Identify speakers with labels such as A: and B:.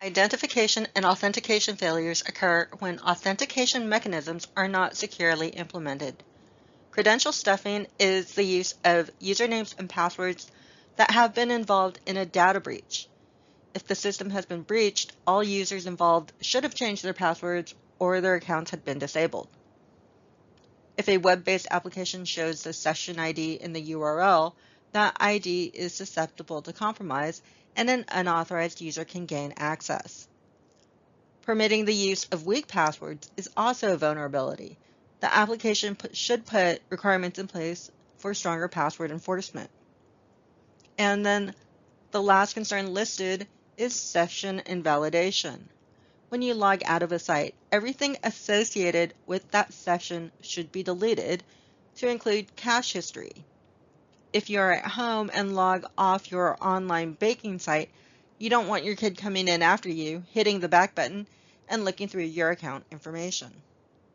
A: Identification and authentication failures occur when authentication mechanisms are not securely implemented. Credential stuffing is the use of usernames and passwords that have been involved in a data breach. If the system has been breached, all users involved should have changed their passwords or their accounts had been disabled. If a web-based application shows the session ID in the URL, that ID is susceptible to compromise and an unauthorized user can gain access. Permitting the use of weak passwords is also a vulnerability. The application should put requirements in place for stronger password enforcement. And then the last concern listed is session invalidation. When you log out of a site, everything associated with that session should be deleted to include cache history. If you're at home and log off your online baking site, you don't want your kid coming in after you, hitting the back button, and looking through your account information.